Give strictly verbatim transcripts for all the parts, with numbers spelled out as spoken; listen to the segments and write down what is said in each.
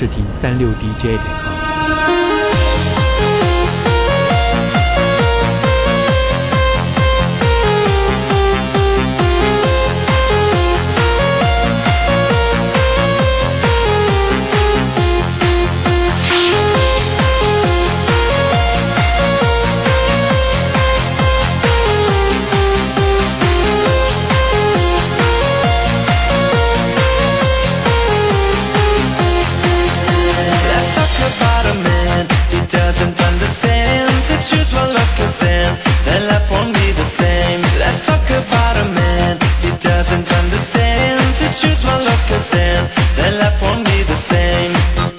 视听三六 D J 点 com。 Doesn't understand to choose one love can stand, then life won't be the same. Let's talk about a man. He doesn't understand to choose one love can stand, then life won't be the same.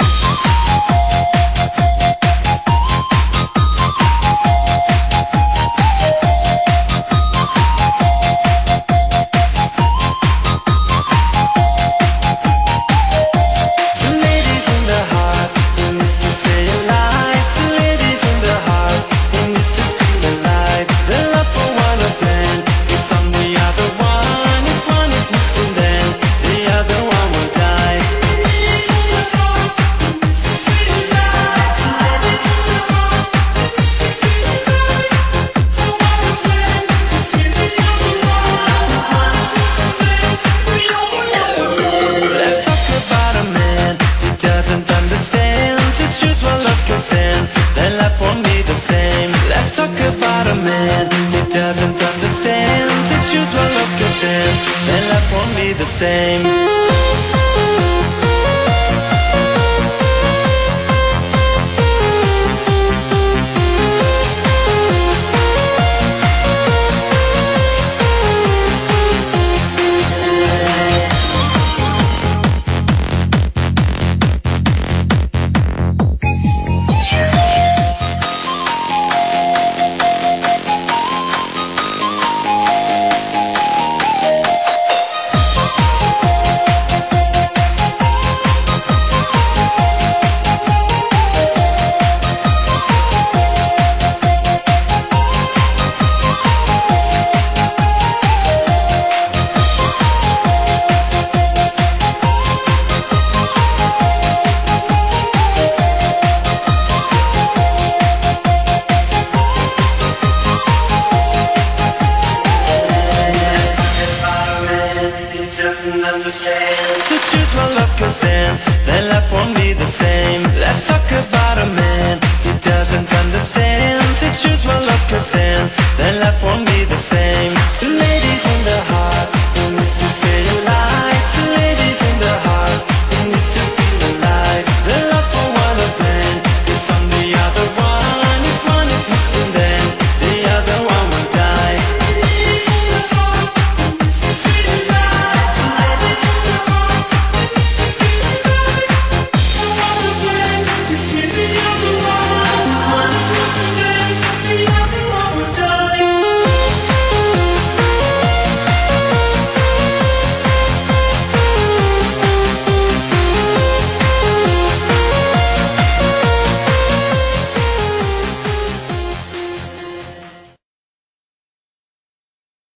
Let's talk about a man. He doesn't understand to choose one love can stand, then life won't be the same. Doesn't understand to choose one love can stand, then life won't be the same. Let's talk about a man. He doesn't understand to choose one love can stand, then life won't be